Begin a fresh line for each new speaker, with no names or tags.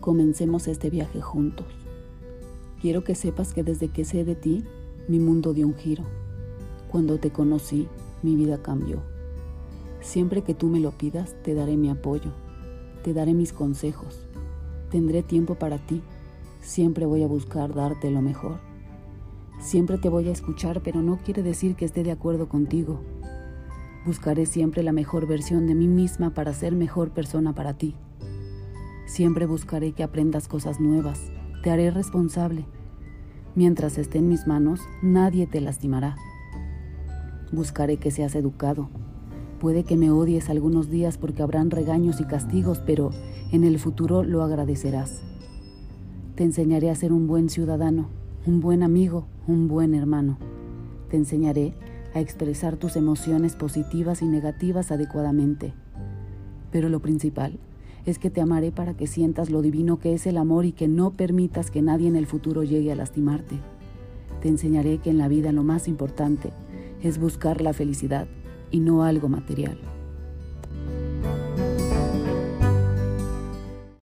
comencemos este viaje juntos. Quiero que sepas que desde que sé de ti, mi mundo dio un giro. Cuando te conocí, mi vida cambió. Siempre que tú me lo pidas, te daré mi apoyo, te daré mis consejos, tendré tiempo para ti, siempre voy a buscar darte lo mejor. Siempre te voy a escuchar, pero no quiere decir que esté de acuerdo contigo. Buscaré siempre la mejor versión de mí misma para ser mejor persona para ti. Siempre buscaré que aprendas cosas nuevas, te haré responsable. Mientras esté en mis manos, nadie te lastimará. Buscaré que seas educado. Puede que me odies algunos días porque habrán regaños y castigos, pero en el futuro lo agradecerás. Te enseñaré a ser un buen ciudadano, un buen amigo, un buen hermano. Te enseñaré a expresar tus emociones positivas y negativas adecuadamente. Pero lo principal es que te amaré para que sientas lo divino que es el amor y que no permitas que nadie en el futuro llegue a lastimarte. Te enseñaré que en la vida lo más importante es buscar la felicidad y no algo material.